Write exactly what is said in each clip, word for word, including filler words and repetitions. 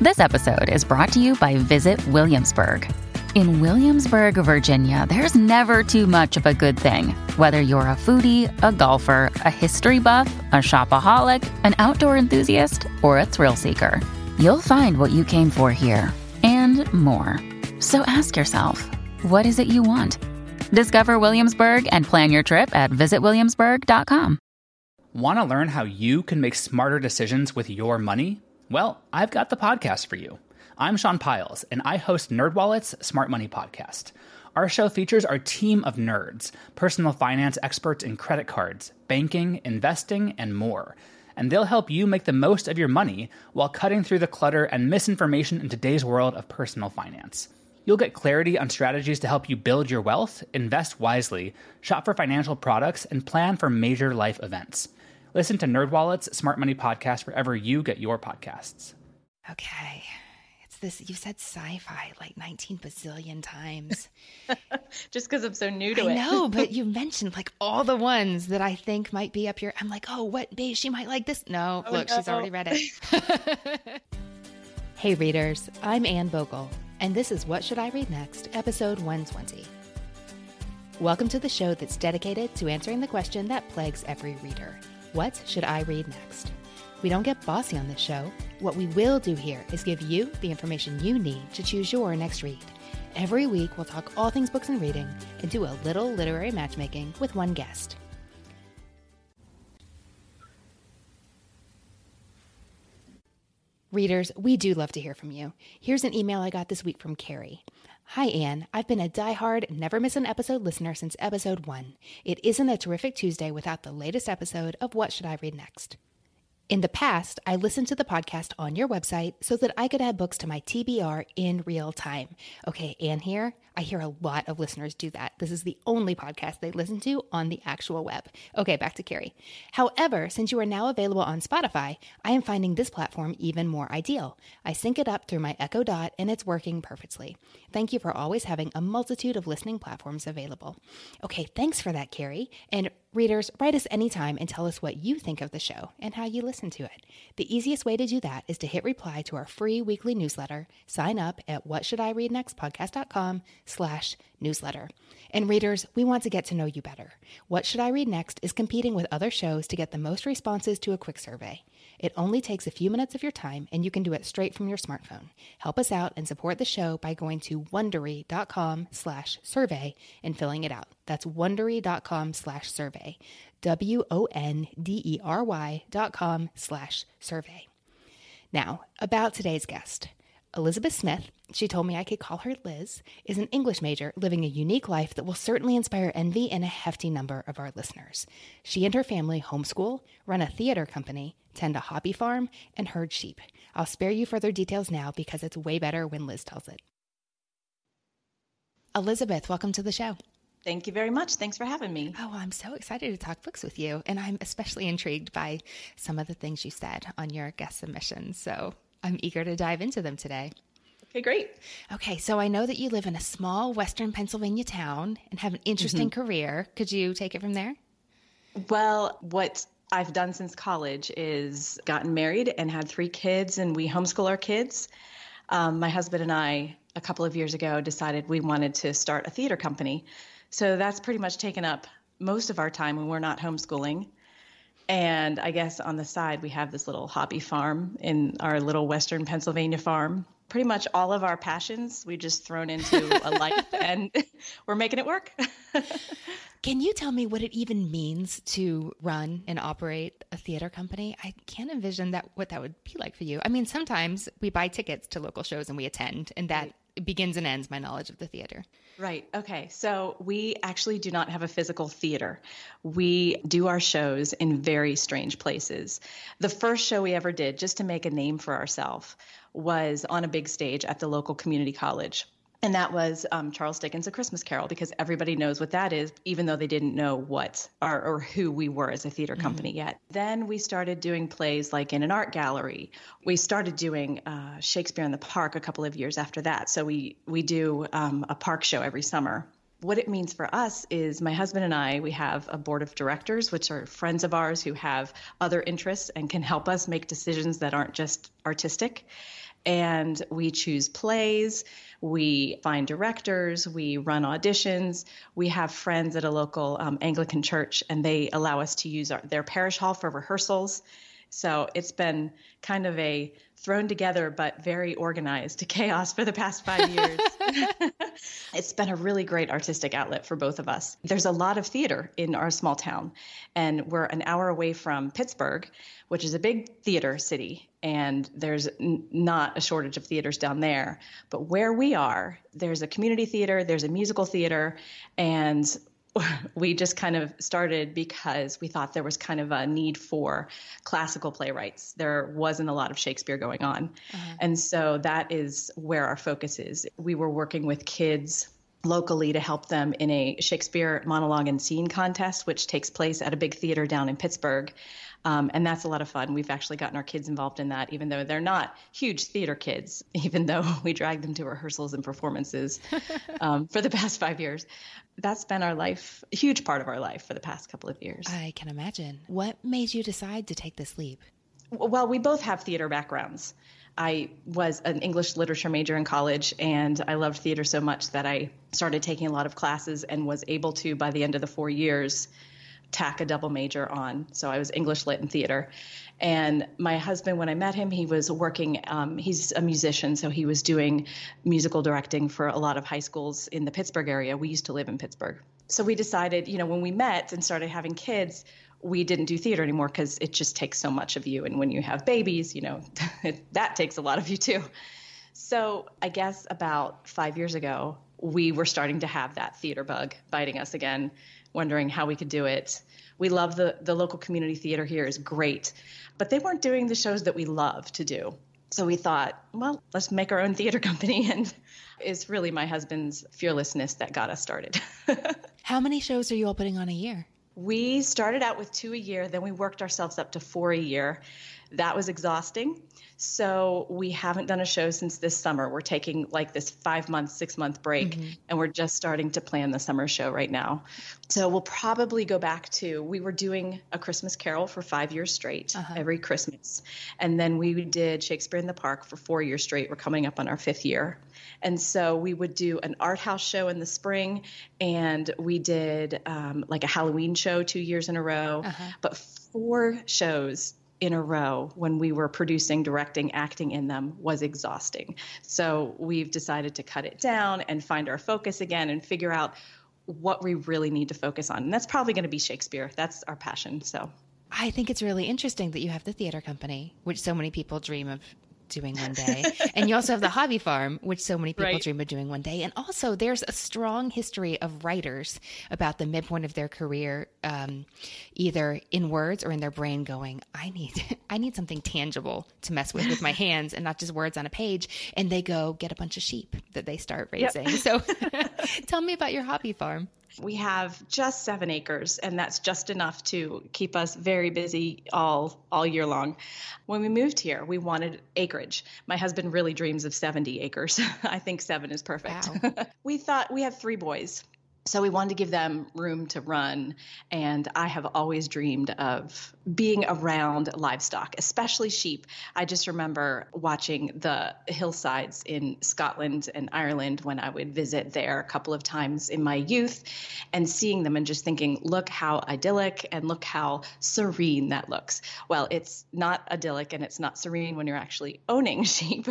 This episode is brought to you by Visit Williamsburg. In Williamsburg, Virginia, there's never too much of a good thing. Whether you're a foodie, a golfer, a history buff, a shopaholic, an outdoor enthusiast, or a thrill seeker, you'll find what you came for here and more. So ask yourself, what is it you want? Discover Williamsburg and plan your trip at visit williamsburg dot com. Want to learn how you can make smarter decisions with your money? Well, I've got the podcast for you. I'm Sean Piles, and I host NerdWallet's Smart Money Podcast. Our show features our team of nerds, personal finance experts in credit cards, banking, investing, and more. And they'll help you make the most of your money while cutting through the clutter and misinformation in today's world of personal finance. You'll get clarity on strategies to help you build your wealth, invest wisely, shop for financial products, and plan for major life events. Listen to NerdWallet's Smart Money Podcast wherever you get your podcasts. Okay. It's this, you said sci-fi like nineteen bazillion times. Just because I'm so new to I it. I know, but you mentioned like all the ones that I think might be up here. I'm like, oh, what, babe, she might like this. No, oh, look, no. She's already read it. Hey, readers, I'm Anne Bogle, and this is What Should I Read Next, episode one twenty. Welcome to the show that's dedicated to answering the question that plagues every reader. What should I read next? We don't get bossy on this show. What we will do here is give you the information you need to choose your next read. Every week, we'll talk all things books and reading and do a little literary matchmaking with one guest. Readers, we do love to hear from you. Here's an email I got this week from Carrie. Hi, Anne. I've been a diehard, never miss an episode listener since episode one. It isn't a terrific Tuesday without the latest episode of What Should I Read Next? In the past, I listened to the podcast on your website so that I could add books to my T B R in real time. Okay, Anne here. I hear a lot of listeners do that. This is the only podcast they listen to on the actual web. Okay, back to Carrie. However, since you are now available on Spotify, I am finding this platform even more ideal. I sync it up through my Echo Dot and it's working perfectly. Thank you for always having a multitude of listening platforms available. Okay, thanks for that, Carrie. And readers, write us anytime and tell us what you think of the show and how you listen to it. The easiest way to do that is to hit reply to our free weekly newsletter. Sign up at whatshouldireadnextpodcast.com slash newsletter. And readers, we want to get to know you better. What Should I Read Next is competing with other shows to get the most responses to a quick survey. It only takes a few minutes of your time, and you can do it straight from your smartphone. Help us out and support the show by going to wondery.com slash survey and filling it out. That's wondery.com slash survey. W-O-N-D-E-R-Y dot com slash survey. Now, about today's guest. Elizabeth Smith, she told me I could call her Liz, is an English major living a unique life that will certainly inspire envy in a hefty number of our listeners. She and her family homeschool, run a theater company, tend a hobby farm, and herd sheep. I'll spare you further details now because it's way better when Liz tells it. Elizabeth, welcome to the show. Thank you very much. Thanks for having me. Oh, I'm so excited to talk books with you, and I'm especially intrigued by some of the things you said on your guest submissions, so I'm eager to dive into them today. Okay, great. Okay, so I know that you live in a small western Pennsylvania town and have an interesting mm-hmm. career. Could you take it from there? Well, what I've done since college is gotten married and had three kids, and we homeschool our kids. Um, my husband and I, a couple of years ago, decided we wanted to start a theater company. So that's pretty much taken up most of our time when we're not homeschooling. And I guess on the side, we have this little hobby farm in our little western Pennsylvania farm. Pretty much all of our passions, we just thrown into a life and we're making it work. Can you tell me what it even means to run and operate a theater company? I can't envision that what that would be like for you. I mean, sometimes we buy tickets to local shows and we attend, and that right. begins and ends my knowledge of the theater. Right. Okay. So we actually do not have a physical theater. We do our shows in very strange places. The first show we ever did, just to make a name for ourselves, was on a big stage at the local community college. And that was um, Charles Dickens' A Christmas Carol, because everybody knows what that is, even though they didn't know what or, or who we were as a theater company mm-hmm. yet. Then we started doing plays like in an art gallery. We started doing uh, Shakespeare in the Park a couple of years after that. So we, we do um, a park show every summer. What it means for us is my husband and I, we have a board of directors, which are friends of ours who have other interests and can help us make decisions that aren't just artistic. And we choose plays, we find directors, we run auditions. We have friends at a local um, Anglican church, and they allow us to use our, their parish hall for rehearsals. So it's been kind of a thrown together but very organized chaos for the past five years. It's been a really great artistic outlet for both of us. There's a lot of theater in our small town, and we're an hour away from Pittsburgh, which is a big theater city, and there's n- not a shortage of theaters down there. But where we are, there's a community theater, there's a musical theater, and we just kind of started because we thought there was kind of a need for classical playwrights. There wasn't a lot of Shakespeare going on. Uh-huh. And so that is where our focus is. We were working with kids locally to help them in a Shakespeare monologue and scene contest, which takes place at a big theater down in Pittsburgh. Um, and that's a lot of fun. We've actually gotten our kids involved in that, even though they're not huge theater kids, even though we drag them to rehearsals and performances um, for the past five years. That's been our life, a huge part of our life for the past couple of years. I can imagine. What made you decide to take this leap? Well, we both have theater backgrounds. I was an English literature major in college, and I loved theater so much that I started taking a lot of classes and was able to, by the end of the four years, tack a double major on. So I was English lit and theater. And my husband, when I met him, he was working, um, he's a musician, so he was doing musical directing for a lot of high schools in the Pittsburgh area. We used to live in Pittsburgh. So we decided, you know, when we met and started having kids, we didn't do theater anymore because it just takes so much of you. And when you have babies, you know, that takes a lot of you too. So I guess about five years ago, we were starting to have that theater bug biting us again, wondering how we could do it. We love the, the local community theater here is great, but they weren't doing the shows that we love to do. So we thought, well, let's make our own theater company. And it's really my husband's fearlessness that got us started. How many shows are you all putting on a year? We started out with two a year, then we worked ourselves up to four a year. That was exhausting. So we haven't done a show since this summer. We're taking like this five month, six month break, mm-hmm. and we're just starting to plan the summer show right now. So we'll probably go back to, we were doing A Christmas Carol for five years straight, uh-huh. every Christmas. And then we did Shakespeare in the Park for four years straight. We're coming up on our fifth year. And so we would do an art house show in the spring, and we did um, like a Halloween show two years in a row, uh-huh. but four shows in a row when we were producing, directing, acting in them was exhausting. So we've decided to cut it down and find our focus again and figure out what we really need to focus on. And that's probably going to be Shakespeare. That's our passion. So I think it's really interesting that you have the theater company, which so many people dream of doing one day. And you also have the hobby farm, which so many people right. dream of doing one day. And also there's a strong history of writers about the midpoint of their career, um, either in words or in their brain going, I need, I need something tangible to mess with with my hands and not just words on a page. And they go get a bunch of sheep that they start raising. Yep. So tell me about your hobby farm. We have just seven acres, and that's just enough to keep us very busy all all year long. When we moved here, we wanted acreage. My husband really dreams of seventy acres. I think seven is perfect. Wow. We thought we have three boys, so we wanted to give them room to run. And I have always dreamed of being around livestock, especially sheep. I just remember watching the hillsides in Scotland and Ireland when I would visit there a couple of times in my youth and seeing them and just thinking, look how idyllic and look how serene that looks. Well, it's not idyllic and it's not serene when you're actually owning sheep.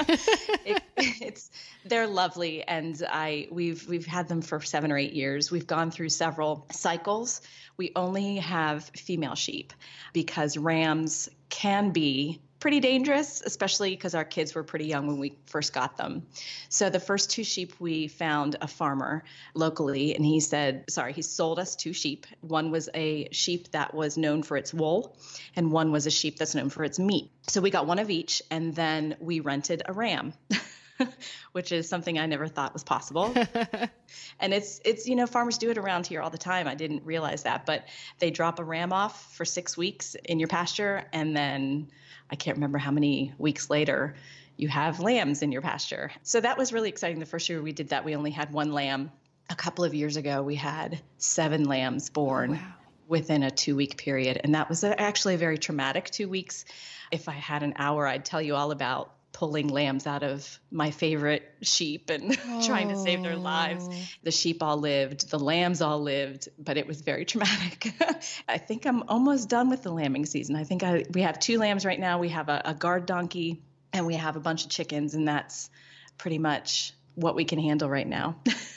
it, it's they're lovely, and I we've we've had them for seven or eight years. We've gone through several cycles. We only have female sheep because rams can be pretty dangerous, especially because our kids were pretty young when we first got them. So the first two sheep, we found a farmer locally, and he said, sorry, he sold us two sheep. One was a sheep that was known for its wool, and one was a sheep that's known for its meat. So we got one of each, and then we rented a ram. Which is something I never thought was possible. And it's, it's you know, farmers do it around here all the time. I didn't realize that, but they drop a ram off for six weeks in your pasture, and then I can't remember how many weeks later you have lambs in your pasture. So that was really exciting. The first year we did that, we only had one lamb. A couple of years ago, we had seven lambs born. Oh, wow. Within a two-week period, and that was actually a very traumatic two weeks. If I had an hour, I'd tell you all about pulling lambs out of my favorite sheep and oh. trying to save their lives. The sheep all lived, the lambs all lived, but it was very traumatic. I think I'm almost done with the lambing season. I think I, we have two lambs right now. We have a, a guard donkey and we have a bunch of chickens, and that's pretty much what we can handle right now.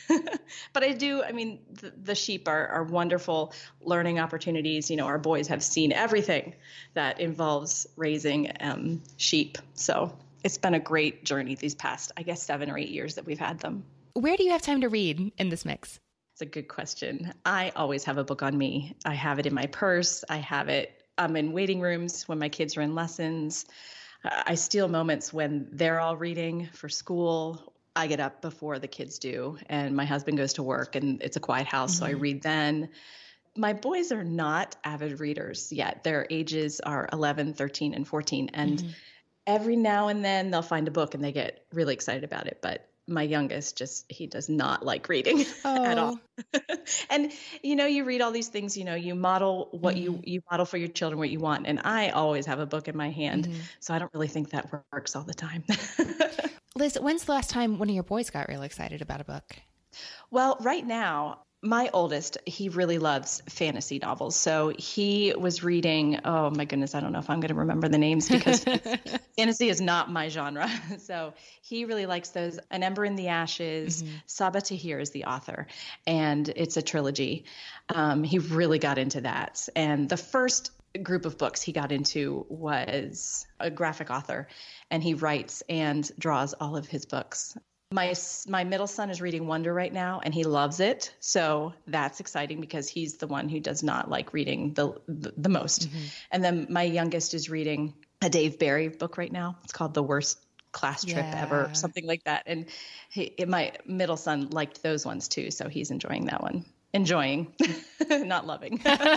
But I do, I mean, the, the sheep are, are wonderful learning opportunities. You know, our boys have seen everything that involves raising um, sheep. So it's been a great journey these past, I guess, seven or eight years that we've had them. Where do you have time to read in this mix? It's a good question. I always have a book on me. I have it in my purse. I have it, I'm in waiting rooms when my kids are in lessons. I steal moments when they're all reading for school. I get up before the kids do, and my husband goes to work, and it's a quiet house, mm-hmm. so I read then. My boys are not avid readers yet. Their ages are eleven, thirteen, and fourteen, and mm-hmm. every now and then they'll find a book and they get really excited about it. But my youngest just, he does not like reading oh. at all. And, you know, you read all these things, you know, you model what mm-hmm. you, you model for your children, what you want. And I always have a book in my hand. Mm-hmm. So I don't really think that works all the time. Liz, when's the last time one of your boys got really excited about a book? Well, right now, my oldest, he really loves fantasy novels. So he was reading, oh my goodness, I don't know if I'm going to remember the names because fantasy is not my genre. So he really likes those. An Ember in the Ashes, mm-hmm. Sabaa Tahir is the author, and it's a trilogy. Um, he really got into that. And the first group of books he got into was a graphic author, and he writes and draws all of his books. My my middle son is reading Wonder right now, and he loves it. So that's exciting because he's the one who does not like reading the the, the most. Mm-hmm. And then my youngest is reading a Dave Barry book right now. It's called The Worst Class Trip yeah. Ever, something like that. And he, my middle son liked those ones too, so he's enjoying that one. Enjoying, not loving.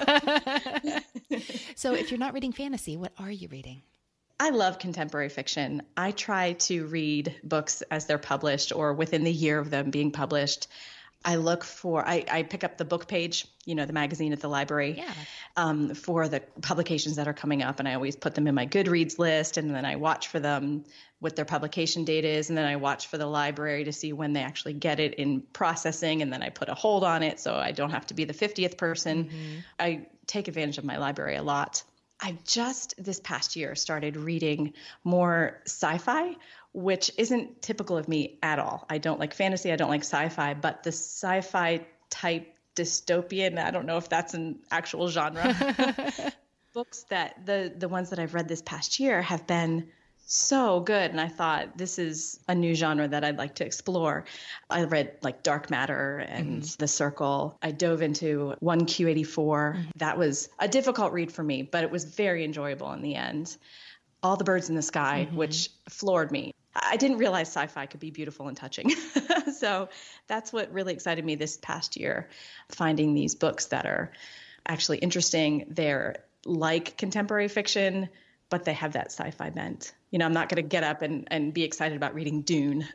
So if you're not reading fantasy, what are you reading? I love contemporary fiction. I try to read books as they're published or within the year of them being published. I look for, I, I pick up the book page, you know, the magazine at the library yeah. um, for the publications that are coming up. And I always put them in my Goodreads list, and then I watch for them what their publication date is. And then I watch for the library to see when they actually get it in processing. And then I put a hold on it so I don't have to be the fiftieth person. Mm-hmm. I take advantage of my library a lot. I just this past year started reading more sci-fi, which isn't typical of me at all. I don't like fantasy. I don't like sci-fi, but the sci-fi type dystopian, I don't know if that's an actual genre. Books that the, the ones that I've read this past year have been so good. And I thought this is a new genre that I'd like to explore. I read like Dark Matter and mm-hmm. The Circle. I dove into one Q eighty-four. Mm-hmm. That was a difficult read for me, but it was very enjoyable in the end. All the Birds in the Sky, mm-hmm. which floored me. I didn't realize sci-fi could be beautiful and touching. So that's what really excited me this past year, finding these books that are actually interesting. They're like contemporary fiction, but they have that sci-fi bent. You know, I'm not going to get up and, and be excited about reading Dune.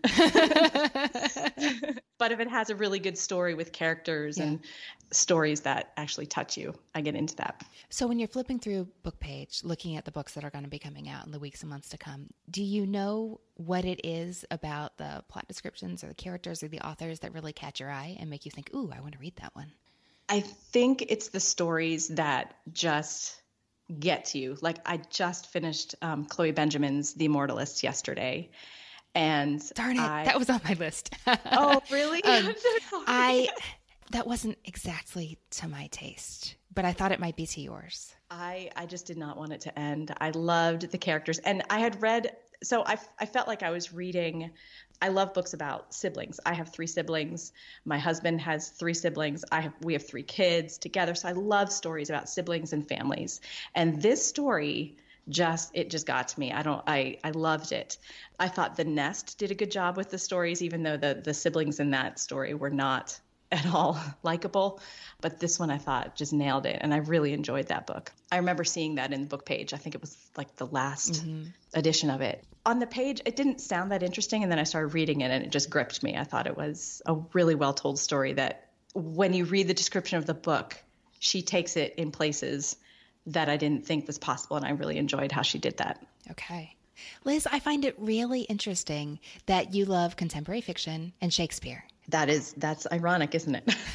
But if it has a really good story with characters yeah. and stories that actually touch you, I get into that. So when you're flipping through Book Page, looking at the books that are going to be coming out in the weeks and months to come, do you know what it is about the plot descriptions or the characters or the authors that really catch your eye and make you think, ooh, I want to read that one? I think it's the stories that just get to you. Like I just finished um, Chloe Benjamin's The Immortalists yesterday. And darn it, I, that was on my list. Oh, really? um, I that wasn't exactly to my taste, but I thought it might be to yours. I, I just did not want it to end. I loved the characters. And I had read, so I, I felt like I was reading, I love books about siblings. I have three siblings. My husband has three siblings. I have, we have three kids together. So I love stories about siblings and families. And this story just, it just got to me. I don't, I, I loved it. I thought The Nest did a good job with the stories, even though the, the siblings in that story were not at all likable. But this one I thought just nailed it. And I really enjoyed that book. I remember seeing that in the book page. I think it was like the last mm-hmm. edition of it. On the page, it didn't sound that interesting. And then I started reading it and it just gripped me. I thought it was a really well told story that when you read the description of the book, she takes it in places that I didn't think was possible. And I really enjoyed how she did that. Okay. Liz, I find it really interesting that you love contemporary fiction and Shakespeare. That is, that's ironic, isn't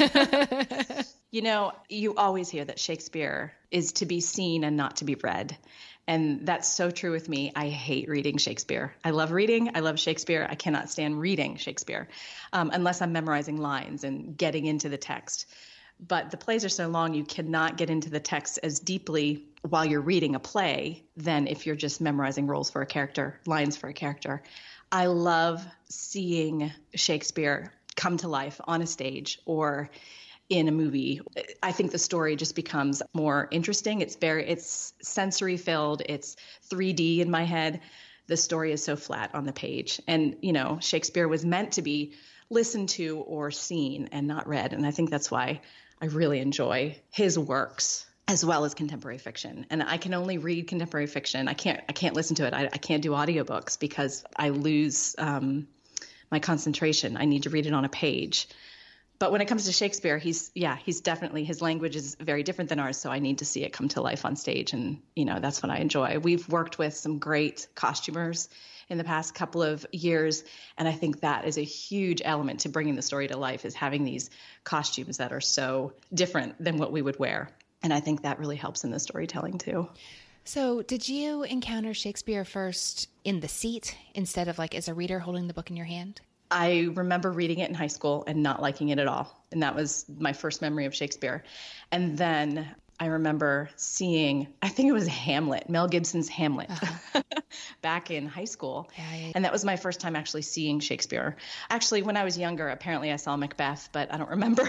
it? You know, you always hear that Shakespeare is to be seen and not to be read. And that's so true with me. I hate reading Shakespeare. I love reading. I love Shakespeare. I cannot stand reading Shakespeare um, unless I'm memorizing lines and getting into the text. But the plays are so long, you cannot get into the text as deeply while you're reading a play than if you're just memorizing roles for a character, lines for a character. I love seeing Shakespeare come to life on a stage or in a movie. I think the story just becomes more interesting. It's very, it's sensory filled. It's three D in my head. The story is so flat on the page. And, you know, Shakespeare was meant to be listened to or seen and not read. And I think that's why I really enjoy his works as well as contemporary fiction. And I can only read contemporary fiction. I can't, I can't listen to it. I, I can't do audiobooks because I lose um, my concentration. I need to read it on a page. But when it comes to Shakespeare, he's, yeah, he's definitely, his language is very different than ours. So I need to see it come to life on stage. And, you know, that's what I enjoy. We've worked with some great costumers in the past couple of years. And I think that is a huge element to bringing the story to life, is having these costumes that are so different than what we would wear. And I think that really helps in the storytelling too. So did you encounter Shakespeare first in the seat instead of like as a reader holding the book in your hand? I remember reading it in high school and not liking it at all. And that was my first memory of Shakespeare. And then I remember seeing, I think it was Hamlet, Mel Gibson's Hamlet, uh-huh. back in high school. Yeah, yeah, yeah. And that was my first time actually seeing Shakespeare. Actually, when I was younger, apparently I saw Macbeth, but I don't remember.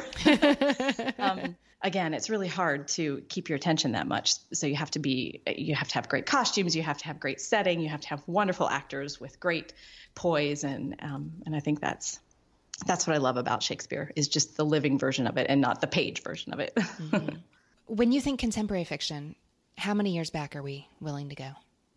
um, again, it's really hard to keep your attention that much. So you have to be, you have to have great costumes, you have to have great setting, you have to have wonderful actors with great poise. And, um, and I think that's, that's what I love about Shakespeare, is just the living version of it and not the page version of it. Mm-hmm. When you think contemporary fiction, how many years back are we willing to go?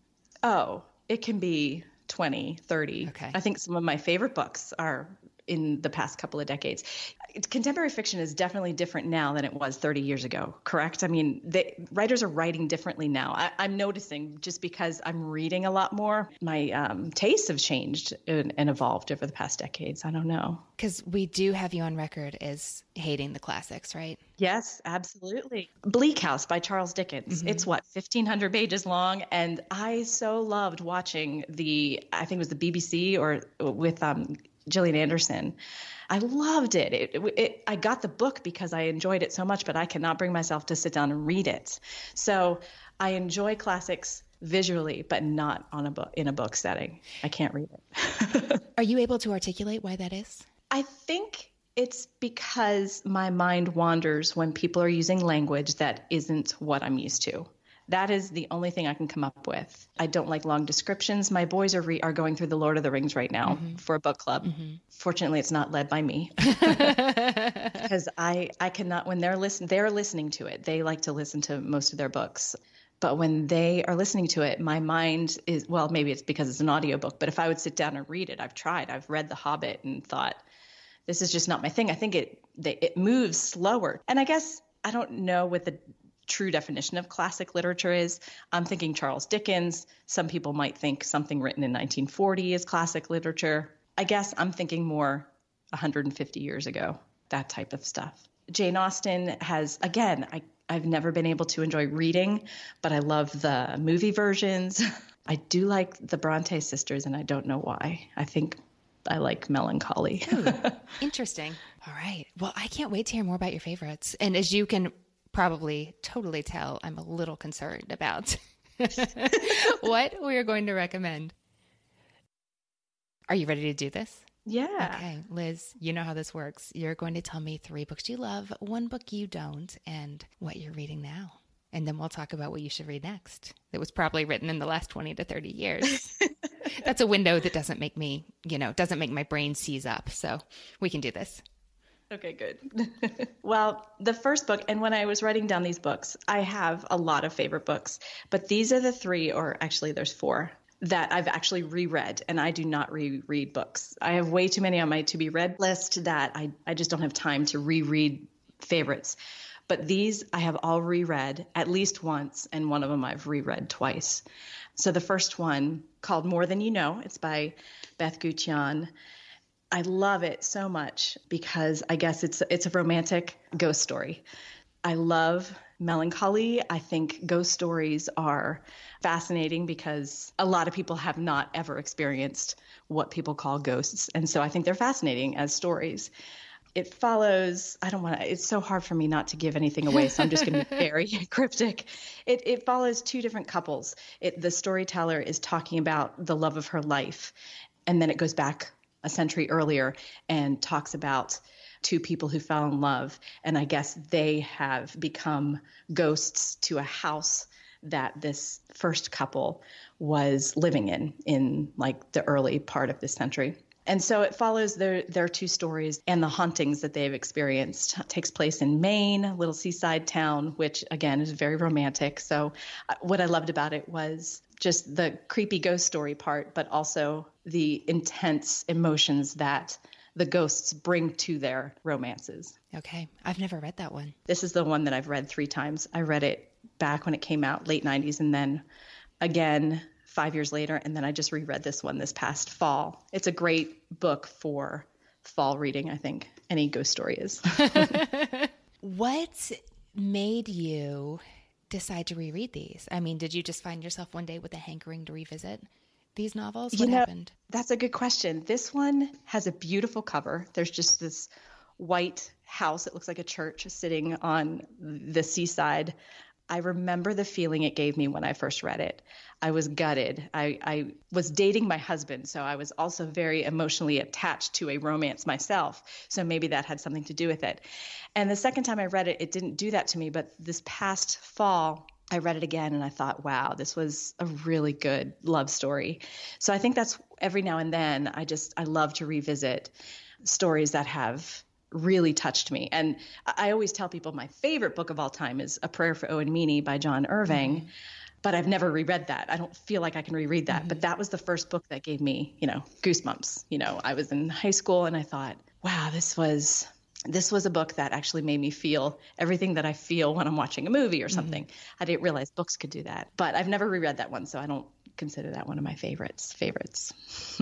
Oh, it can be twenty, thirty. Okay. I think some of my favorite books are in the past couple of decades. Contemporary fiction is definitely different now than it was thirty years ago, correct? I mean, the writers are writing differently now. I, I'm noticing, just because I'm reading a lot more, my um, tastes have changed and, and evolved over the past decades. I don't know. Because we do have you on record as hating the classics, right? Yes, absolutely. Bleak House by Charles Dickens. Mm-hmm. It's what, fifteen hundred pages long. And I so loved watching the, I think it was the B B C or with um, Gillian Anderson. I loved it. It, it, it. I got the book because I enjoyed it so much, but I cannot bring myself to sit down and read it. So I enjoy classics visually, but not on a book, in a book setting. I can't read it. Are you able to articulate why that is? I think it's because my mind wanders when people are using language that isn't what I'm used to. That is the only thing I can come up with. I don't like long descriptions. My boys are re- are going through the Lord of the Rings right now mm-hmm. for a book club. Mm-hmm. Fortunately, it's not led by me because I I cannot. When they're listen, they're listening to it. They like to listen to most of their books, but when they are listening to it, my mind is, well, maybe it's because it's an audiobook. But if I would sit down and read it, I've tried. I've read The Hobbit and thought, this is just not my thing. I think it they, it moves slower, and I guess I don't know what the true definition of classic literature is. I'm thinking Charles Dickens. Some people might think something written in nineteen forty is classic literature. I guess I'm thinking more one hundred fifty years ago, that type of stuff. Jane Austen has, again, I, I've never been able to enjoy reading, but I love the movie versions. I do like the Bronte sisters, and I don't know why. I think I like melancholy. Ooh, interesting. All right. Well, I can't wait to hear more about your favorites. And as you can probably totally tell, I'm a little concerned about what we're going to recommend. Are you ready to do this? Yeah. Okay, Liz, you know how this works. You're going to tell me three books you love, one book you don't, and what you're reading now. And then we'll talk about what you should read next. That was probably written in the last twenty to thirty years. That's a window that doesn't make me, you know, doesn't make my brain seize up. So we can do this. Okay, good. Well, the first book, and when I was writing down these books, I have a lot of favorite books, but these are the three, or actually there's four, that I've actually reread, and I do not reread books. I have way too many on my to-be-read list that I, I just don't have time to reread favorites. But these I have all reread at least once, and one of them I've reread twice. So the first one, called More Than You Know, it's by Beth Gutcheon. I love it so much because I guess it's it's a romantic ghost story. I love melancholy. I think ghost stories are fascinating because a lot of people have not ever experienced what people call ghosts. And so I think they're fascinating as stories. It follows, I don't want to, it's so hard for me not to give anything away, so I'm just going to be very cryptic. It, it follows two different couples. It, the storyteller is talking about the love of her life, and then it goes back a century earlier and talks about two people who fell in love. And I guess they have become ghosts to a house that this first couple was living in, in like the early part of this century. And so it follows their, their two stories and the hauntings that they've experienced. It takes place in Maine, a little seaside town, which again is very romantic. So uh, what I loved about it was just the creepy ghost story part, but also the intense emotions that the ghosts bring to their romances. Okay. I've never read that one. This is the one that I've read three times. I read it back when it came out, late nineties, and then again five years later, and then I just reread this one this past fall. It's a great book for fall reading, I think. Any ghost story is. What made you decide to reread these? I mean, did you just find yourself one day with a hankering to revisit these novels? What you know, happened? That's a good question. This one has a beautiful cover. There's just this white house. It looks like a church sitting on the seaside. I remember the feeling it gave me when I first read it. I was gutted. I, I was dating my husband, so I was also very emotionally attached to a romance myself. So maybe that had something to do with it. And the second time I read it, it didn't do that to me. But this past fall, I read it again and I thought, wow, this was a really good love story. So I think that's every now and then I just, I love to revisit stories that have really touched me. And I always tell people my favorite book of all time is A Prayer for Owen Meany by John Irving, mm-hmm. but I've never reread that. I don't feel like I can reread that, mm-hmm. but that was the first book that gave me, you know, goosebumps. You know, I was in high school and I thought, wow, this was, this was a book that actually made me feel everything that I feel when I'm watching a movie or something. Mm-hmm. I didn't realize books could do that, but I've never reread that one. So I don't consider that one of my favorites, favorites.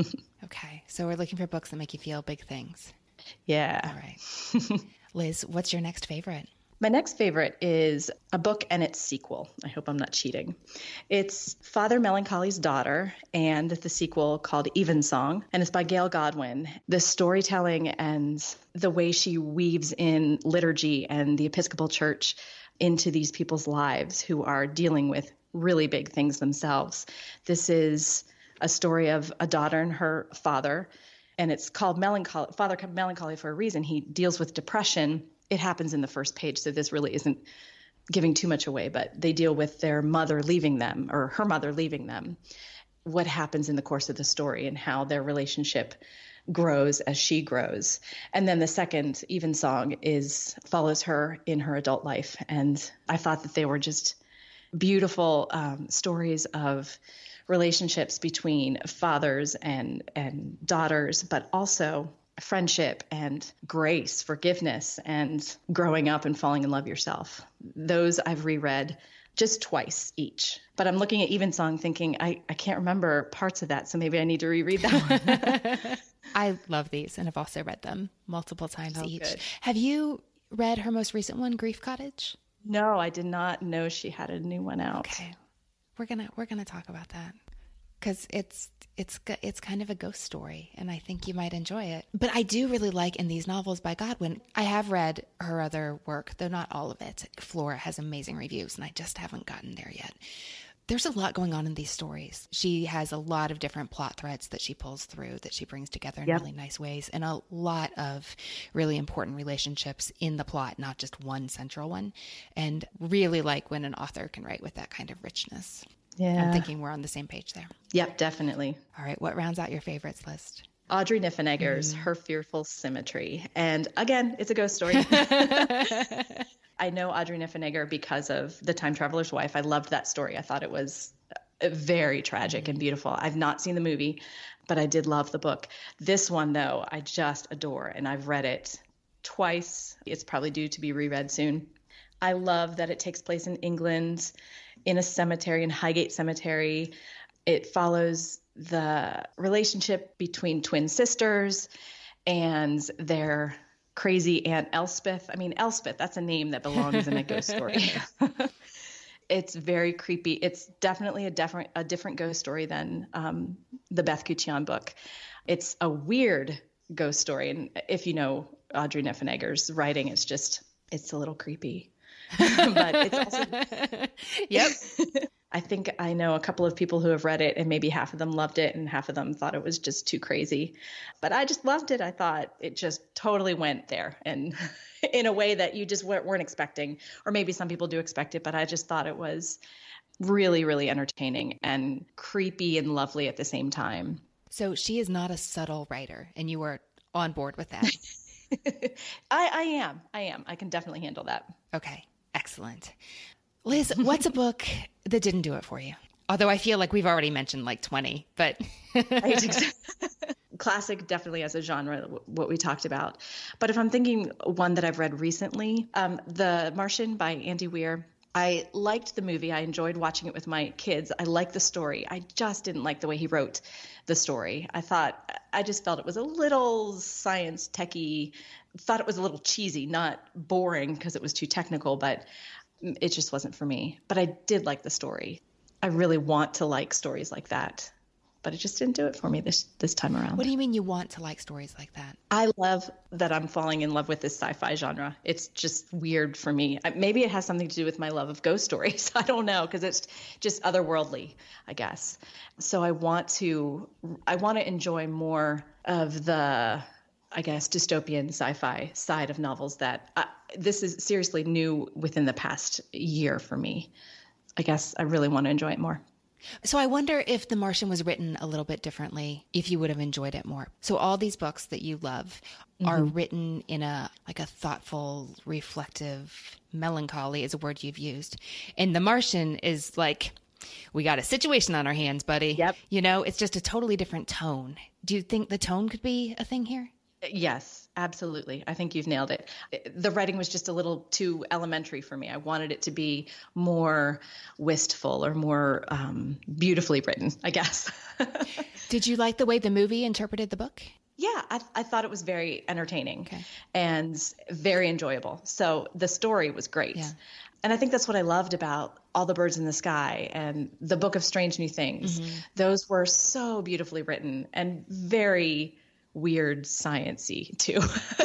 Okay. So we're looking for books that make you feel big things. Yeah. All right. Liz, what's your next favorite? My next favorite is a book and its sequel. I hope I'm not cheating. It's Father Melancholy's Daughter and the sequel called Evensong, and it's by Gail Godwin. The storytelling and the way she weaves in liturgy and the Episcopal Church into these people's lives who are dealing with really big things themselves. This is a story of a daughter and her father, and it's called Melancholy, Father Melancholy for a reason. He deals with depression. It happens in the first page, so this really isn't giving too much away, but they deal with their mother leaving them, or her mother leaving them, what happens in the course of the story and how their relationship grows as she grows. And then the second, Evensong, is follows her in her adult life. And I thought that they were just beautiful um, stories of relationships between fathers and and daughters, but also friendship and grace, forgiveness, and growing up and falling in love yourself. Those I've reread just twice each. But I'm looking at Evensong thinking, I, I can't remember parts of that, so maybe I need to reread that one. I love these, and I've also read them multiple times oh, each. Good. Have you read her most recent one, Grief Cottage? No, I did not know she had a new one out. Okay. We're gonna we're gonna talk about that because it's it's it's kind of a ghost story, and I think you might enjoy it. But I do really like in these novels by Godwin. I have read her other work, though not all of it. Flora has amazing reviews, and I just haven't gotten there yet. There's a lot going on in these stories. She has a lot of different plot threads that she pulls through, that she brings together in yep. really nice ways, and a lot of really important relationships in the plot, not just one central one. And really like when an author can write with that kind of richness. Yeah. I'm thinking we're on the same page there. Yep, definitely. All right. What rounds out your favorites list? Audrey Niffenegger's mm. Her Fearful Symmetry. And again, it's a ghost story. I know Audrey Niffenegger because of The Time Traveler's Wife. I loved that story. I thought it was very tragic and beautiful. I've not seen the movie, but I did love the book. This one, though, I just adore, and I've read it twice. It's probably due to be reread soon. I love that it takes place in England in a cemetery, in Highgate Cemetery. It follows the relationship between twin sisters and their crazy Aunt Elspeth. I mean, Elspeth, that's a name that belongs in a ghost story. It's very creepy. It's definitely a different a different ghost story than um, the Beth Kuchian book. It's a weird ghost story. And if you know Audrey Niffenegger's writing, it's just, it's a little creepy. But it's also... Yep. I think I know a couple of people who have read it, and maybe half of them loved it and half of them thought it was just too crazy. But I just loved it. I thought it just totally went there, and in a way that you just weren't expecting, or maybe some people do expect it, but I just thought it was really, really entertaining and creepy and lovely at the same time. So she is not a subtle writer, and you were on board with that. I, I am. I am. I can definitely handle that. Okay. Excellent. Liz, what's a book that didn't do it for you? Although I feel like we've already mentioned like twenty, but. Classic, definitely as a genre, what we talked about. But if I'm thinking one that I've read recently, um, The Martian by Andy Weir. I liked the movie. I enjoyed watching it with my kids. I liked the story. I just didn't like the way he wrote the story. I thought, I just felt it was a little science techy, thought it was a little cheesy, not boring because it was too technical, but it just wasn't for me. But I did like the story. I really want to like stories like that, but it just didn't do it for me this this time around. What do you mean you want to like stories like that? I love that I'm falling in love with this sci-fi genre. It's just weird for me. Maybe it has something to do with my love of ghost stories. I don't know, because it's just otherworldly, I guess. So I want to I want to enjoy more of the, I guess, dystopian sci-fi side of novels that uh, this is seriously new within the past year for me. I guess I really want to enjoy it more. So I wonder if The Martian was written a little bit differently, if you would have enjoyed it more. So all these books that you love are mm-hmm. written in a like a thoughtful, reflective, melancholy is a word you've used. And The Martian is like, we got a situation on our hands, buddy. Yep. You know, it's just a totally different tone. Do you think the tone could be a thing here? Yes, absolutely. I think you've nailed it. The writing was just a little too elementary for me. I wanted it to be more wistful or more um, beautifully written, I guess. Did you like the way the movie interpreted the book? Yeah, I, I thought it was very entertaining okay. and very enjoyable. So the story was great. Yeah. And I think that's what I loved about All the Birds in the Sky and the Book of Strange New Things. Mm-hmm. Those were so beautifully written and very weird science-y too.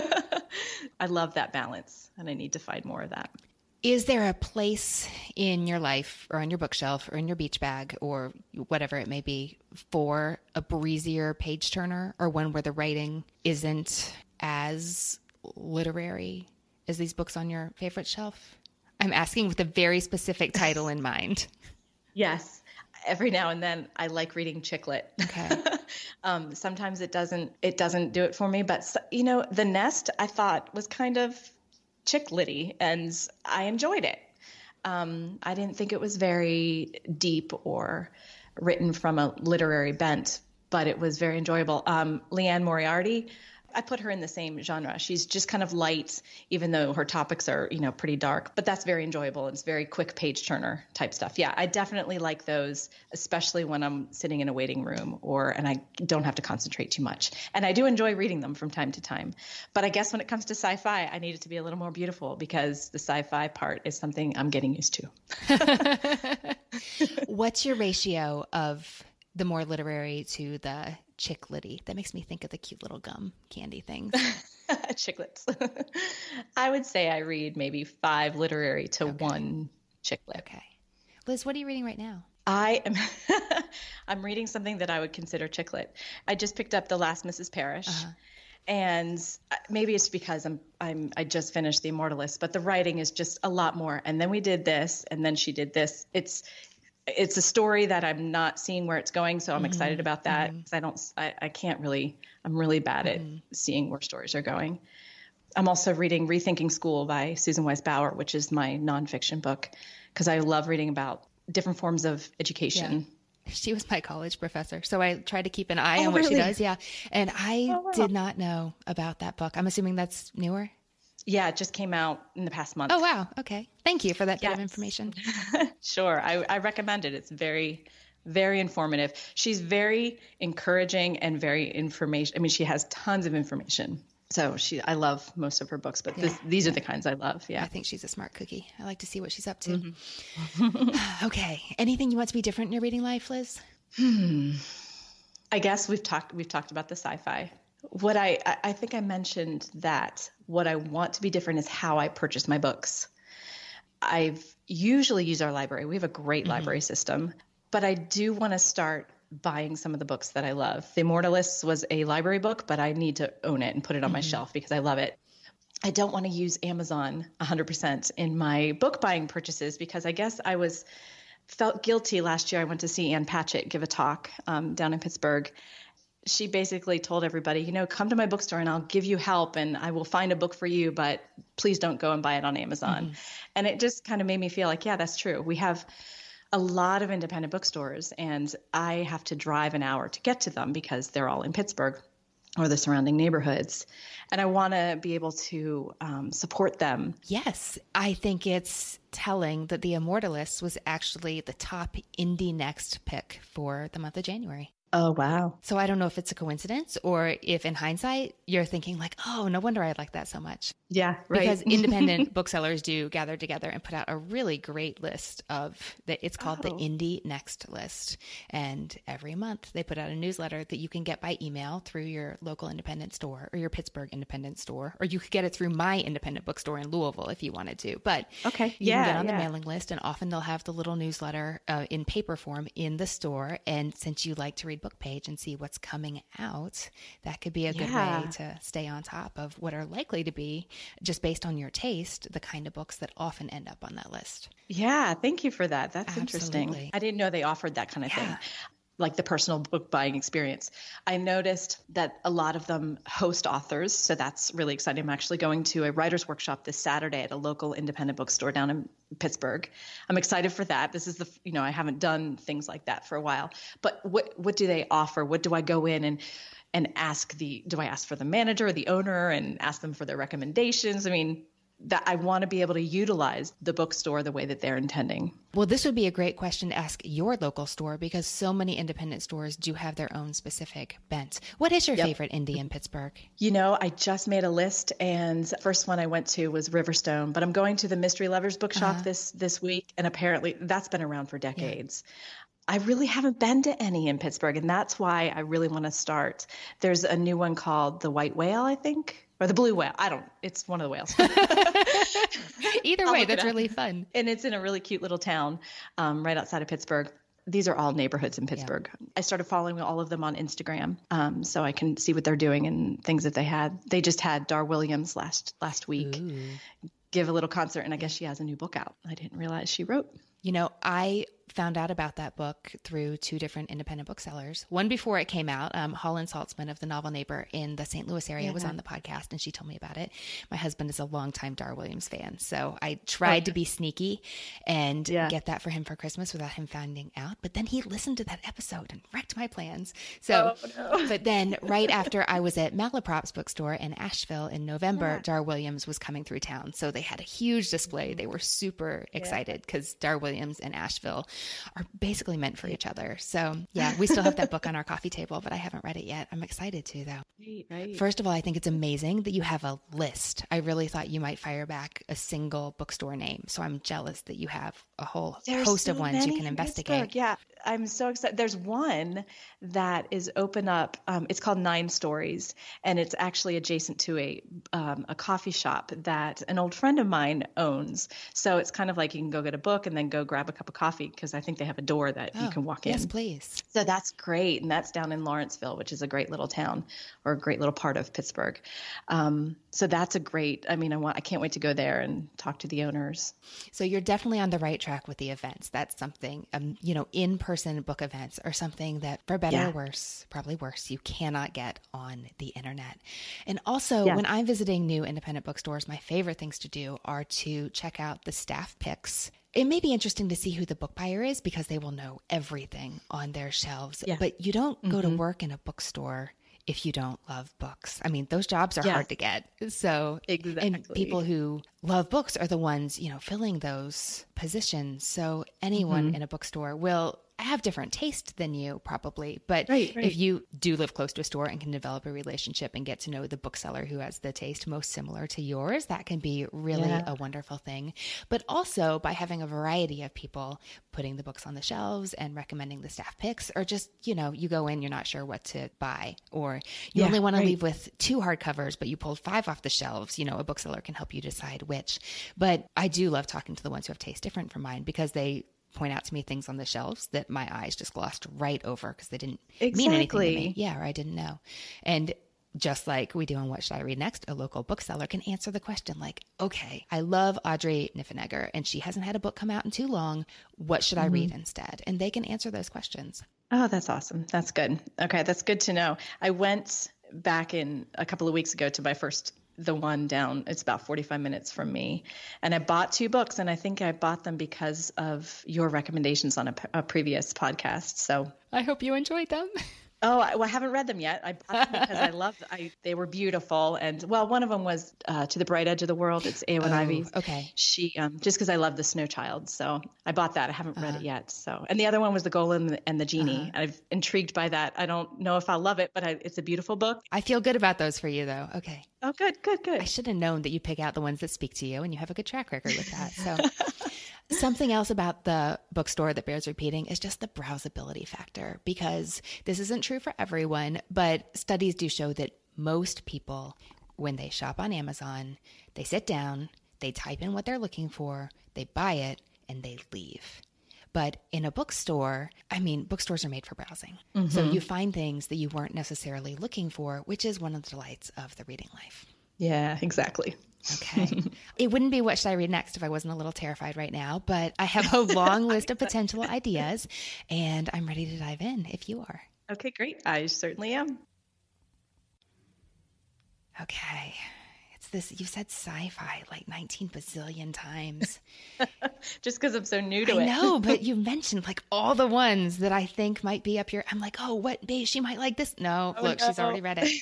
I love that balance, and I need to find more of that. Is there a place in your life or on your bookshelf or in your beach bag or whatever it may be for a breezier page turner, or one where the writing isn't as literary as these books on your favorite shelf? I'm asking with a very specific title in mind. Yes. Every now and then I like reading chick lit. Okay. um, sometimes it doesn't, it doesn't do it for me, but you know, The Nest I thought was kind of chick litty and I enjoyed it. Um, I didn't think it was very deep or written from a literary bent, but it was very enjoyable. Um, Leanne Moriarty, I put her in the same genre. She's just kind of light, even though her topics are, you know, pretty dark, but that's very enjoyable. It's very quick page turner type stuff. Yeah, I definitely like those, especially when I'm sitting in a waiting room or, and I don't have to concentrate too much. And I do enjoy reading them from time to time. But I guess when it comes to sci-fi, I need it to be a little more beautiful because the sci-fi part is something I'm getting used to. What's your ratio of the more literary to the chick litty? That makes me think of the cute little gum candy things. Chiclets. I would say I read maybe five literary to okay. one chicklet. Okay. Liz, what are you reading right now? I am I'm reading something that I would consider chicklet. I just picked up The Last Missus Parrish. Uh-huh. And maybe it's because I'm I'm I just finished The Immortalist, but the writing is just a lot more. And then we did this, and then she did this. It's It's a story that I'm not seeing where it's going, so I'm mm-hmm. excited about that because mm-hmm. I don't, I, I can't really, I'm really bad mm-hmm. at seeing where stories are going. I'm also reading Rethinking School by Susan Weiss Bauer, which is my nonfiction book, because I love reading about different forms of education. Yeah. She was my college professor, so I try to keep an eye oh, on what really? she does. Yeah, and I oh, wow. did not know about that book. I'm assuming that's newer. Yeah, it just came out in the past month. Oh, wow. Okay. Thank you for that yes. bit of information. Sure. I, I recommend it. It's very, very informative. She's very encouraging and very information. I mean, she has tons of information. So she, I love most of her books, but Yeah. this, these are the kinds I love. Yeah. I think she's a smart cookie. I like to see what she's up to. Mm-hmm. Okay. Anything you want to be different in your reading life, Liz? Hmm. I guess we've talked, we've talked about the sci-fi. What I, I think I mentioned that what I want to be different is how I purchase my books. I've usually used our library. We have a great mm-hmm. library system, but I do want to start buying some of the books that I love. The Immortalists was a library book, but I need to own it and put it on mm-hmm. my shelf because I love it. I don't want to use Amazon one hundred percent in my book buying purchases because I guess I was felt guilty last year. I went to see Ann Patchett give a talk um, down in Pittsburgh. She basically told everybody, you know, come to my bookstore and I'll give you help and I will find a book for you, but please don't go and buy it on Amazon. Mm-hmm. And it just kind of made me feel like, yeah, that's true. We have a lot of independent bookstores and I have to drive an hour to get to them because they're all in Pittsburgh or the surrounding neighborhoods. And I want to be able to um, support them. Yes. I think it's telling that The Immortalists was actually the top Indie Next pick for the month of January. Oh, wow. So I don't know if it's a coincidence or if in hindsight you're thinking like, oh, no wonder I like that so much. Yeah, right. Because independent booksellers do gather together and put out a really great list of the, it's called oh. the Indie Next list. And every month they put out a newsletter that you can get by email through your local independent store or your Pittsburgh independent store, or you could get it through my independent bookstore in Louisville if you wanted to. But okay. you yeah, can get on yeah. the mailing list and often they'll have the little newsletter uh, in paper form in the store. And since you like to read book page and see what's coming out, that could be a good yeah. way to stay on top of what are likely to be, just based on your taste, the kind of books that often end up on that list. Yeah, thank you for that. That's Absolutely. Interesting. I didn't know they offered that kind of yeah. thing, like the personal book buying experience. I noticed that a lot of them host authors, so that's really exciting. I'm actually going to a writer's workshop this Saturday at a local independent bookstore down in Pittsburgh. I'm excited for that. This is the, you know, I haven't done things like that for a while, but what, what do they offer? What do I go in and, and ask the, do I ask for the manager or the owner and ask them for their recommendations? I mean, that I want to be able to utilize the bookstore the way that they're intending. Well, this would be a great question to ask your local store because so many independent stores do have their own specific bent. What is your yep. favorite indie in Pittsburgh? You know, I just made a list and the first one I went to was Riverstone, but I'm going to the Mystery Lovers Bookshop uh-huh. this, this week. And apparently that's been around for decades. Yeah. I really haven't been to any in Pittsburgh, and that's why I really want to start. There's a new one called The White Whale, I think. Or the Blue Whale. I don't, it's one of the whales. Either way, that's really fun. And it's in a really cute little town um, right outside of Pittsburgh. These are all neighborhoods in Pittsburgh. Yeah. I started following all of them on Instagram um, so I can see what they're doing and things that they had. They just had Dar Williams last last week Ooh. give a little concert, and I guess she has a new book out. I didn't realize she wrote. You know, I found out about that book through two different independent booksellers. One before it came out, um, Holland Saltzman of the Novel Neighbor in the Saint Louis area yeah. was on the podcast, and she told me about it. My husband is a longtime Dar Williams fan, so I tried okay. to be sneaky and yeah. get that for him for Christmas without him finding out. But then he listened to that episode and wrecked my plans. So, oh, no. But then right after I was at Malaprop's bookstore in Asheville in November, yeah. Dar Williams was coming through town. So they had a huge display. They were super excited because yeah. Dar Williams and Asheville are basically meant for each other. So yeah, we still have that book on our coffee table, but I haven't read it yet. I'm excited to though. Right, right. First of all, I think it's amazing that you have a list. I really thought you might fire back a single bookstore name. So I'm jealous that you have a whole There's host so of ones you can investigate. Yeah, I'm so excited. There's one that is open up. Um, it's called Nine Stories, and it's actually adjacent to a um, a coffee shop that an old friend of mine owns. So it's kind of like you can go get a book and then go grab a cup of coffee because I think they have a door that oh, you can walk in. Yes, please. So that's great, and that's down in Lawrenceville, which is a great little town or a great little part of Pittsburgh. Um, so that's a great. I mean, I want. I can't wait to go there and talk to the owners. So you're definitely on the right track with the events. That's something. Um, you know, in-person book events are something that, for better yeah. or worse, probably worse, you cannot get on the internet. And also, yeah. when I'm visiting new independent bookstores, my favorite things to do are to check out the staff picks. It may be interesting to see who the book buyer is because they will know everything on their shelves. Yeah. But you don't mm-hmm. go to work in a bookstore if you don't love books. I mean, those jobs are Yes. hard to get. So, Exactly. and people who love books are the ones, you know, filling those positions. So anyone Mm-hmm. in a bookstore will have different taste than you probably, but Right, right. if you do live close to a store and can develop a relationship and get to know the bookseller who has the taste most similar to yours, that can be really Yeah. a wonderful thing. But also by having a variety of people putting the books on the shelves and recommending the staff picks, or just, you know, you go in, you're not sure what to buy, or you Yeah, only want to right. leave with two hardcovers, but you pulled five off the shelves. You know, a bookseller can help you decide which. But I do love talking to the ones who have taste different from mine, because they point out to me things on the shelves that my eyes just glossed right over because they didn't mean anything to me. Exactly. Yeah, or I didn't know. And just like we do on What Should I Read Next, a local bookseller can answer the question like, okay, I love Audrey Niffenegger and she hasn't had a book come out in too long. What should I read instead? And they can answer those questions. Oh, that's awesome. That's good. Okay, that's good to know. I went back in a couple of weeks ago to my first, the one down, it's about forty-five minutes from me. And I bought two books, and I think I bought them because of your recommendations on a, a previous podcast. So, I hope you enjoyed them. oh, I, well, I haven't read them yet. I bought them because I loved, I, they were beautiful. And well, one of them was uh, To the Bright Edge of the World. It's Eowyn Oh, Ivy's. okay. She, um, just because I love The Snow Child. So I bought that. I haven't read Uh-huh. it yet. So, and the other one was The Golem and the Genie. Uh-huh. I'm intrigued by that. I don't know if I'll love it, but I, it's a beautiful book. I feel good about those for you though. Okay. Oh, good, good, good. I should have known that you pick out the ones that speak to you, and you have a good track record with that. So something else about the bookstore that bears repeating is just the browsability factor, because this isn't true for everyone, but studies do show that most people, when they shop on Amazon, they sit down, they type in what they're looking for, they buy it, and they leave. But in a bookstore, I mean, bookstores are made for browsing. So you find things that you weren't necessarily looking for, which is one of the delights of the reading life. Yeah, exactly. Okay. It wouldn't be What Should I Read Next if I wasn't a little terrified right now, but I have a long list of potential ideas, and I'm ready to dive in if you are. Okay, great. I certainly am. Okay. It's this, you said sci-fi like nineteen bazillion times. Just because I'm so new to I it. know, but you mentioned like all the ones that I think might be up here. I'm like, oh, what, babe, she might like this. No, Oh, look, she's no. already read it.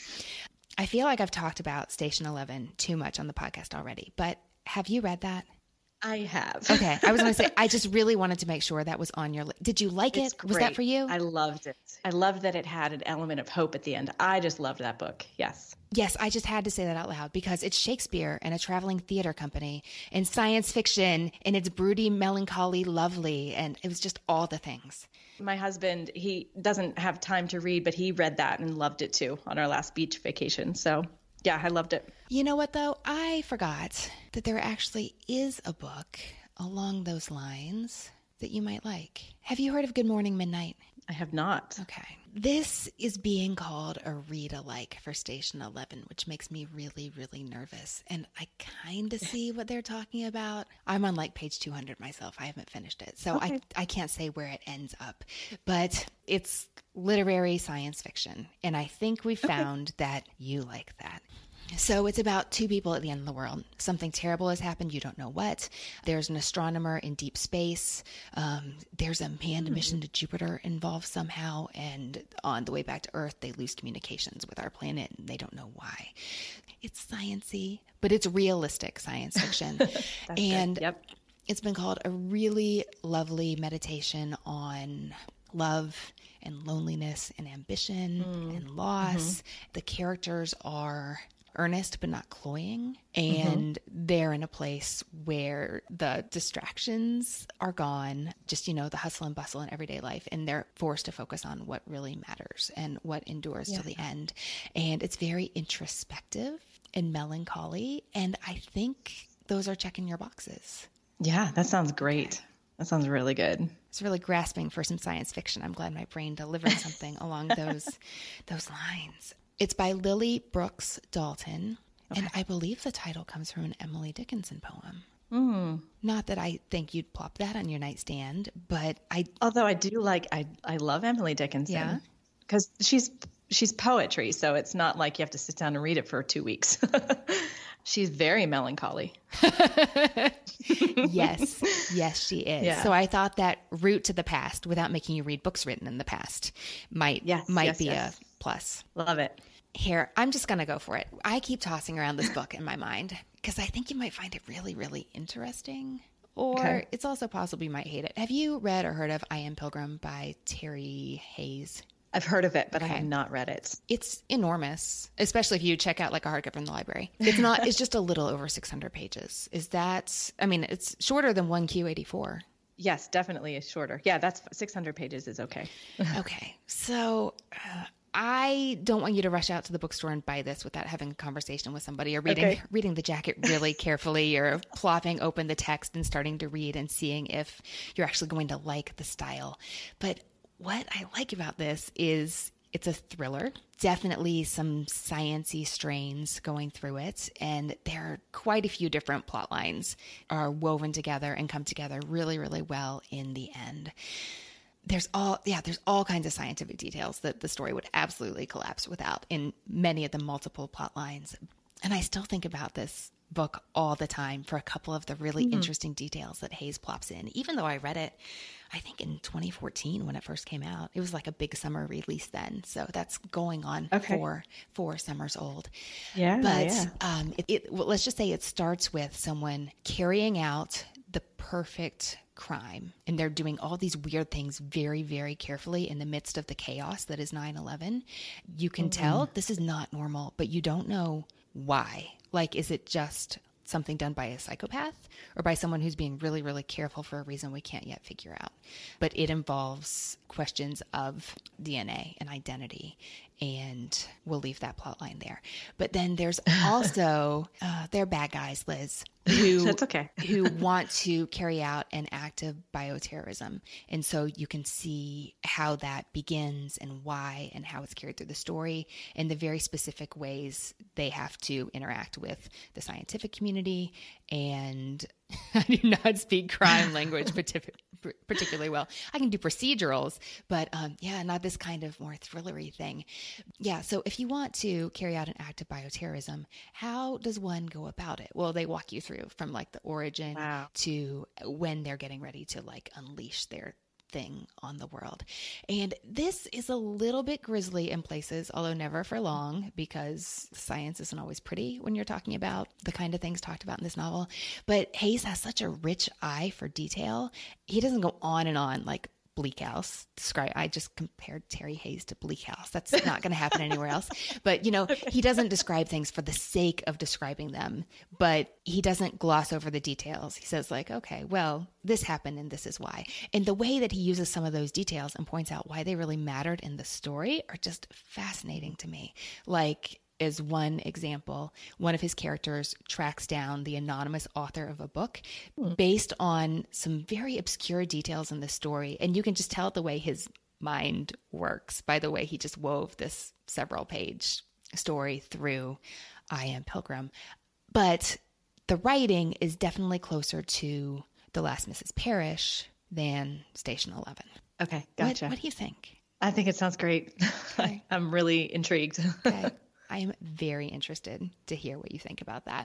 I feel like I've talked about Station Eleven too much on the podcast already, but have you read that? I have. Okay. I was going to say, I just really wanted to make sure that was on your list. Did you like It's it? Was that great. for you? I loved it. I loved that it had an element of hope at the end. I just loved that book. Yes. Yes, I just had to say that out loud because it's Shakespeare and a traveling theater company and science fiction, and it's broody, melancholy, lovely, and it was just all the things. My husband, he doesn't have time to read, but he read that and loved it too on our last beach vacation. So yeah, I loved it. You know what, though? I forgot that there actually is a book along those lines that you might like. Have you heard of Good Morning Midnight? I have not. Okay. This is being called a read-alike for Station Eleven, which makes me really, really nervous. And I kind of see what they're talking about. I'm on like page two hundred myself. I haven't finished it. So Okay. I, I can't say where it ends up. But it's literary science fiction. And I think we found that you like that. So it's about two people at the end of the world. Something terrible has happened. You don't know what. There's an astronomer in deep space. Um, there's a manned mission to Jupiter involved somehow. And on the way back to Earth, they lose communications with our planet and they don't know why. It's sciencey, but it's realistic science fiction. And good. Yep. it's been called a really lovely meditation on love and loneliness and ambition Mm. and loss. Mm-hmm. The characters are earnest but not cloying, and mm-hmm. they're in a place where the distractions are gone, just, you know, the hustle and bustle in everyday life, and they're forced to focus on what really matters and what endures Yeah. to the end. And it's very introspective and melancholy, and I think those are checking your boxes. Yeah, that sounds great. That sounds really good. It's really grasping for some science fiction. I'm glad my brain delivered something along those those lines. It's by Lily Brooks Dalton, okay. and I believe the title comes from an Emily Dickinson poem. Mm. Not that I think you'd plop that on your nightstand, but I... Although I do like, I, I love Emily Dickinson. Yeah? Because she's, she's poetry, so it's not like you have to sit down and read it for two weeks. She's very melancholy. Yes, yes, she is. Yeah. So I thought that route to the past, without making you read books written in the past, might Yes, might yes, be yes. a plus. Love it. Here, I'm just going to go for it. I keep tossing around this book in my mind because I think you might find it really, really interesting. Or okay. It's also possible you might hate it. Have you read or heard of I Am Pilgrim by Terry Hayes? I've heard of it, but okay. I have not read it. It's enormous, especially if you check out like a hardcover in the library. It's not, it's just a little over six hundred pages. Is that, I mean, it's shorter than one Q eighty-four. Yes, definitely is shorter. Yeah, that's six hundred pages is okay. Okay. So uh, I don't want you to rush out to the bookstore and buy this without having a conversation with somebody or reading, okay. reading the jacket really carefully or plopping open the text and starting to read and seeing if you're actually going to like the style. But what I like about this is it's a thriller, definitely some science-y strains going through it, and there are quite a few different plot lines are woven together and come together really, really well in the end. There's all, yeah, there's all kinds of scientific details that the story would absolutely collapse without in many of the multiple plot lines. And I still think about this book all the time for a couple of the really mm-hmm. interesting details that Hayes plops in, even though I read it I think in twenty fourteen when it first came out. It was like a big summer release then. So that's going on okay. for four summers old. Yeah. But yeah. Um, it, it, well, let's just say it starts with someone carrying out the perfect crime. And they're doing all these weird things very, very carefully in the midst of the chaos that is nine eleven. You can mm-hmm. tell this is not normal, but you don't know why. Like, is it just something done by a psychopath or by someone who's being really, really careful for a reason we can't yet figure out? But it involves questions of D N A and identity, and we'll leave that plot line there. But then there's also, uh, they're bad guys, Liz, who, That's okay. who want to carry out an act of bioterrorism. And so you can see how that begins and why and how it's carried through the story and the very specific ways they have to interact with the scientific community. And I do not speak crime language particularly well. I can do procedurals, but um, yeah, not this kind of more thrillery thing. Yeah, so if you want to carry out an act of bioterrorism, how does one go about it? Well, they walk you through from like the origin wow. to when they're getting ready to like unleash their thing on the world. And this is a little bit grisly in places, although never for long, because science isn't always pretty when you're talking about the kind of things talked about in this novel. But Hayes has such a rich eye for detail. He doesn't go on and on like Bleak House. Describe. I just compared Terry Hayes to Bleak House. That's not going to happen anywhere else. But, you know, okay. he doesn't describe things for the sake of describing them, but he doesn't gloss over the details. He says like, okay, well, this happened and this is why. And the way that he uses some of those details and points out why they really mattered in the story are just fascinating to me. Like, as one example, one of his characters tracks down the anonymous author of a book hmm. based on some very obscure details in the story. And you can just tell the way his mind works by the way he just wove this several page story through I Am Pilgrim. But the writing is definitely closer to The Last Missus Parrish than Station Eleven. Okay, gotcha. What, what do you think? I think it sounds great. Okay. I'm really intrigued. Okay. I am very interested to hear what you think about that.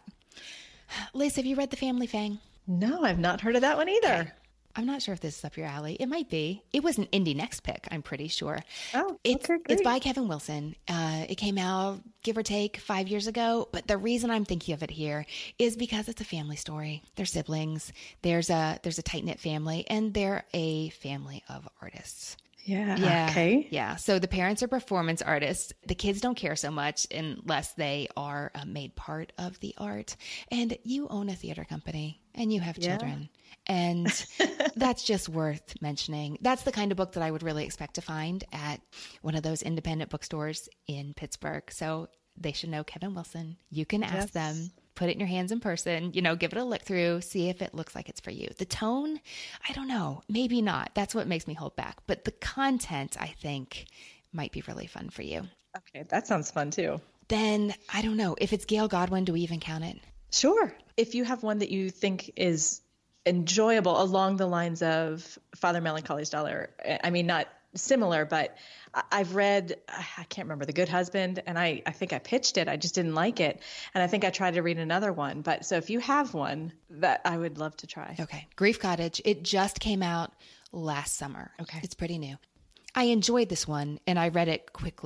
Liz, have you read The Family Fang? No, I've not heard of that one either. Okay. I'm not sure if this is up your alley. It might be. It was an Indie Next pick, I'm pretty sure. Oh, it's, okay, great. It's by Kevin Wilson. Uh, it came out, give or take, five years ago. But the reason I'm thinking of it here is because it's a family story. They're siblings. There's a there's a tight-knit family, and they're a family of artists. Yeah. Yeah. Okay. Yeah. So the parents are performance artists. The kids don't care so much unless they are uh, made part of the art. And you own a theater company and you have children. Yeah. And that's just worth mentioning. That's the kind of book that I would really expect to find at one of those independent bookstores in Pittsburgh. So they should know Kevin Wilson. You can ask yes. them. Put it in your hands in person, you know, give it a look through, see if it looks like it's for you. The tone, I don't know, maybe not. That's what makes me hold back. But the content, I think, might be really fun for you. Okay, that sounds fun too. Then, I don't know, if it's Gail Godwin, do we even count it? Sure. If you have one that you think is enjoyable along the lines of Father Melancholy's Dollar, I mean, not similar, but I've read, I can't remember, The Good Husband, and I, I think I pitched it. I just didn't like it. And I think I tried to read another one. But so if you have one, that I would love to try. Okay. Grief Cottage. It just came out last summer. Okay. It's pretty new. I enjoyed this one, and I read it quickly.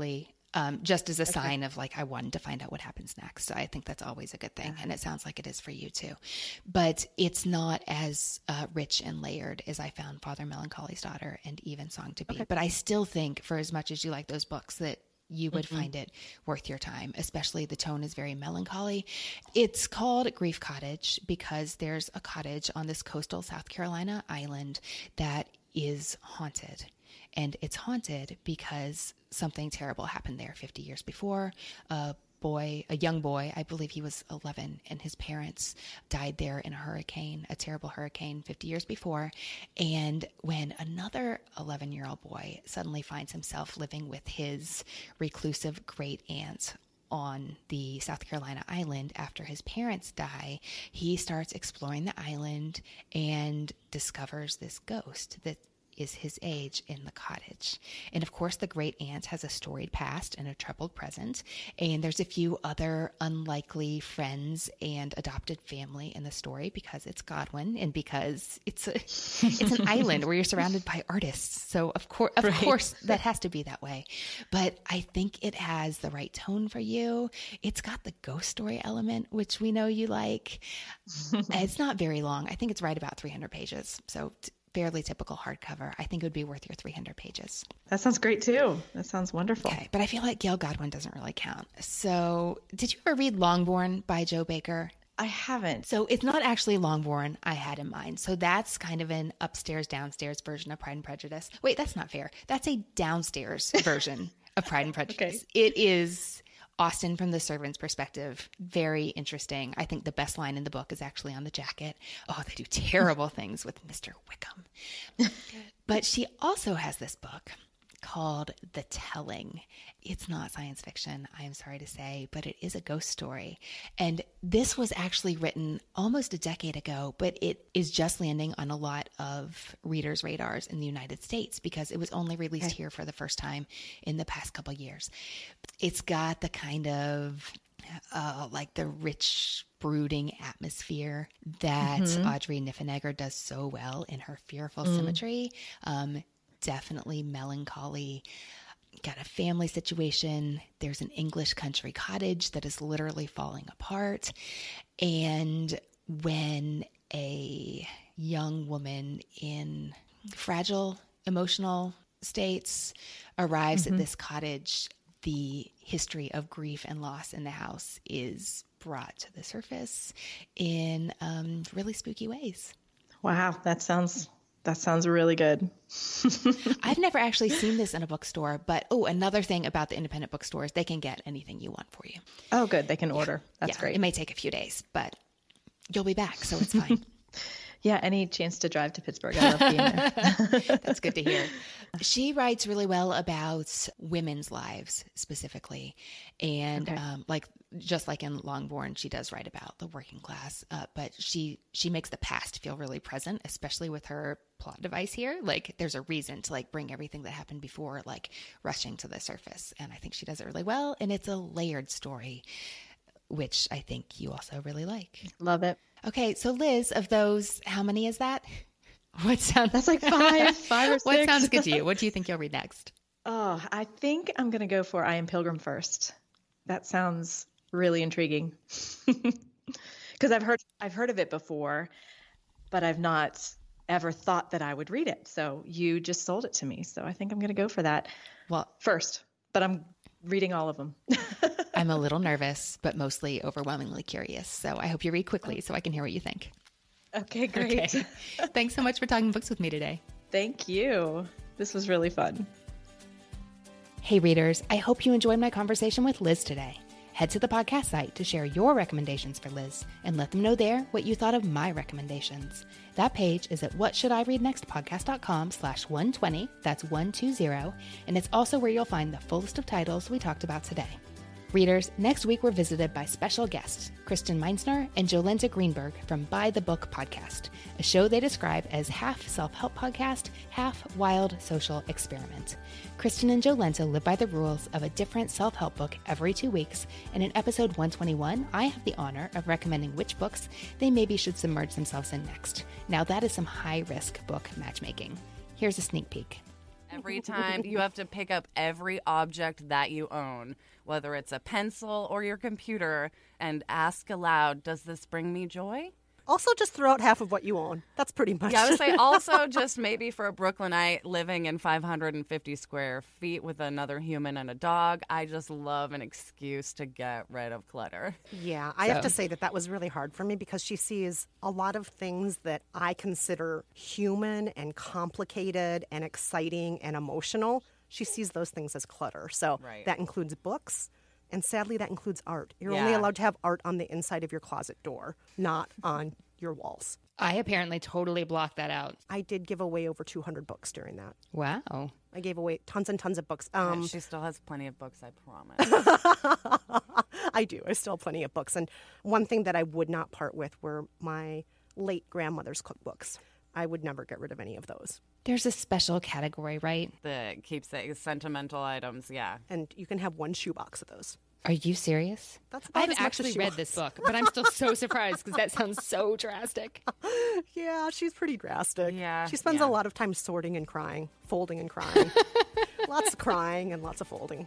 um, just as a okay. sign of like, I wanted to find out what happens next. So I think that's always a good thing. And it sounds like it is for you too. But it's not as uh, rich and layered as I found Father Melancholy's Daughter and Evensong to be. Okay. But I still think, for as much as you like those books, that you would mm-hmm. find it worth your time, especially the tone is very melancholy. It's called Grief Cottage because there's a cottage on this coastal South Carolina island that is haunted. And it's haunted because something terrible happened there fifty years before. A boy, a young boy, I believe he was eleven, and his parents died there in a hurricane, a terrible hurricane fifty years before. And when another eleven-year-old boy suddenly finds himself living with his reclusive great aunt on the South Carolina island after his parents die, he starts exploring the island and discovers this ghost that is his age in the cottage. And of course, the great aunt has a storied past and a troubled present. And there's a few other unlikely friends and adopted family in the story because it's Godwin and because it's a, it's an island where you're surrounded by artists. So of course, of right. course, that has to be that way. But I think it has the right tone for you. It's got the ghost story element, which we know you like. It's not very long. I think it's right about three hundred pages. So t- fairly typical hardcover. I think it would be worth your three hundred pages. That sounds great too. That sounds wonderful. Okay, but I feel like Gail Godwin doesn't really count. So did you ever read Longbourn by Joe Baker? I haven't. So it's not actually Longbourn I had in mind. So that's kind of an upstairs, downstairs version of Pride and Prejudice. Wait, that's not fair. That's a downstairs version of Pride and Prejudice. Okay. It is Austen from the servant's perspective. Very interesting. I think the best line in the book is actually on the jacket. Oh, they do terrible things with Mister Wickham. But she also has this book called The Telling. It's not science fiction, I am sorry to say, but it is a ghost story. And this was actually written almost a decade ago, but it is just landing on a lot of readers' radars in the United States because it was only released okay. here for the first time in the past couple years. It's got the kind of uh, like the rich, brooding atmosphere that mm-hmm. Audrey Niffenegger does so well in her Fearful mm. Symmetry. Um, definitely melancholy. Got a family situation. There's an English country cottage that is literally falling apart. And when a young woman in fragile emotional states arrives mm-hmm. at this cottage, the history of grief and loss in the house is brought to the surface in um, really spooky ways. Wow, that sounds that sounds really good. I've never actually seen this in a bookstore, but oh, another thing about the independent bookstores, they can get anything you want for you. Oh, good. They can order. Yeah. That's yeah, great. It may take a few days, but you'll be back, so it's fine. Yeah, any chance to drive to Pittsburgh. I love being there. That's good to hear. She writes really well about women's lives specifically. And okay. um, like just like in Longbourn, she does write about the working class. Uh, but she she makes the past feel really present, especially with her plot device here. Like there's a reason to like bring everything that happened before, like rushing to the surface. And I think she does it really well. And it's a layered story, which I think you also really like. Love it. Okay, so Liz, of those, how many is that? What sounds That's like five, five or six. What sounds good to you? What do you think you'll read next? Oh, I think I'm going to go for I Am Pilgrim first. That sounds really intriguing. Because I've heard I've heard of it before, but I've not ever thought that I would read it. So you just sold it to me. So I think I'm going to go for that. Well, first, but I'm reading all of them. I'm a little nervous, but mostly overwhelmingly curious. So I hope you read quickly so I can hear what you think. Okay, great. Okay. Thanks so much for talking books with me today. Thank you. This was really fun. Hey readers, I hope you enjoyed my conversation with Liz today. Head to the podcast site to share your recommendations for Liz and let them know there what you thought of my recommendations. That page is at whatshouldireadnextpodcast.com slash 120. That's one two zero. And it's also where you'll find the fullest of titles we talked about today. Readers, next week we're visited by special guests, Kristen Meinsner and Jolenta Greenberg from By the Book Podcast, a show they describe as half self-help podcast, half wild social experiment. Kristen and Jolenta live by the rules of a different self-help book every two weeks, and in episode one twenty-one, I have the honor of recommending which books they maybe should submerge themselves in next. Now that is some high-risk book matchmaking. Here's a sneak peek. Every time you have to pick up every object that you own, whether it's a pencil or your computer, and ask aloud, does this bring me joy? Also, just throw out half of what you own. That's pretty much. Yeah, I would say also just maybe for a Brooklynite living in five hundred fifty square feet with another human and a dog, I just love an excuse to get rid of clutter. Yeah, I So- have to say that that was really hard for me because she sees a lot of things that I consider human and complicated and exciting and emotional. She sees those things as clutter. So Right. that includes books. And sadly, that includes art. You're only Yeah. allowed to have art on the inside of your closet door, not on your walls. I apparently totally blocked that out. I did give away over two hundred books during that. Wow. I gave away tons and tons of books. Yeah, Um, she still has plenty of books, I promise. I do. I still have plenty of books. And one thing that I would not part with were my late grandmother's cookbooks. I would never get rid of any of those. There's a special category, right? The keepsake, sentimental items, yeah. And you can have one shoebox of those. Are you serious? That's about I've as much as actually she read wants. this book, but I'm still so surprised because that sounds so drastic. Yeah, she's pretty drastic. Yeah, She spends yeah. a lot of time sorting and crying, folding and crying. Lots of crying and lots of folding.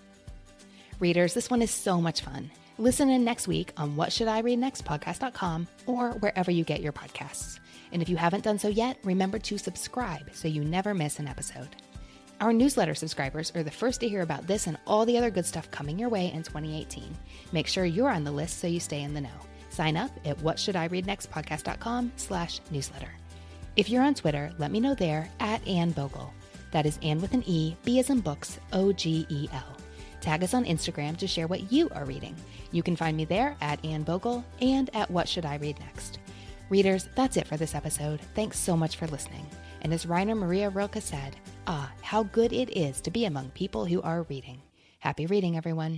Readers, this one is so much fun. Listen in next week on what should I read next podcast dot com or wherever you get your podcasts. And if you haven't done so yet, remember to subscribe so you never miss an episode. Our newsletter subscribers are the first to hear about this and all the other good stuff coming your way in twenty eighteen. Make sure you're on the list so you stay in the know. Sign up at what should I read next podcast dot com slash newsletter. If you're on Twitter, let me know there at Ann Bogle. That is Ann with an E, B as in books, O G E L. Tag us on Instagram to share what you are reading. You can find me there at Ann Bogle and at What Should I Read Next. Readers, that's it for this episode. Thanks so much for listening. And as Rainer Maria Rilke said, ah, how good it is to be among people who are reading. Happy reading, everyone.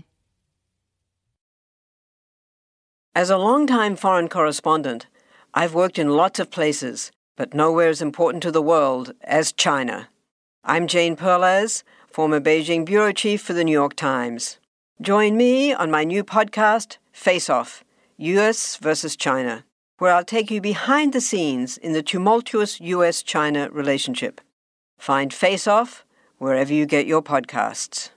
As a longtime foreign correspondent, I've worked in lots of places, but nowhere as important to the world as China. I'm Jane Perlez, former Beijing bureau chief for the New York Times. Join me on my new podcast, Face Off, U S versus China, where I'll take you behind the scenes in the tumultuous U S China relationship. Find Face Off wherever you get your podcasts.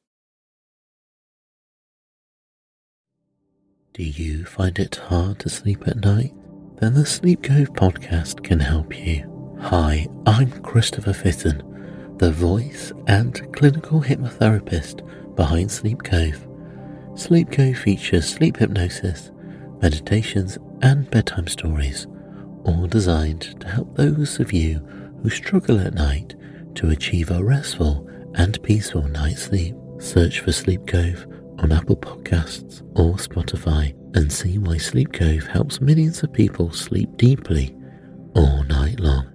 Do you find it hard to sleep at night? Then the Sleep Cove podcast can help you. Hi, I'm Christopher Fitton, the voice and clinical hypnotherapist behind Sleep Cove. Sleep Cove features sleep hypnosis, meditations and bedtime stories, all designed to help those of you who struggle at night to achieve a restful and peaceful night's sleep. Search for Sleep Cove on Apple Podcasts or Spotify and see why Sleep Cove helps millions of people sleep deeply all night long.